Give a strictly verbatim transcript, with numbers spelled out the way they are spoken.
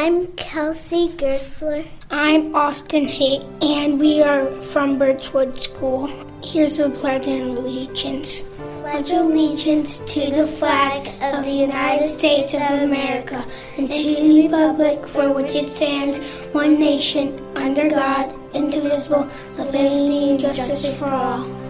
I'm Kelsey Gertzler. I'm Austin Haight, and we are from Birchwood School. Here's the Pledge of Allegiance. Pledge allegiance to the flag of the United States of America and to the republic for which it stands, one nation, under God, indivisible, with liberty and justice for all.